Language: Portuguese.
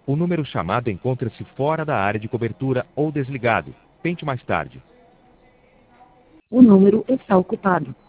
O número chamado encontra-se fora da área de cobertura ou desligado. Tente mais tarde. O número está ocupado.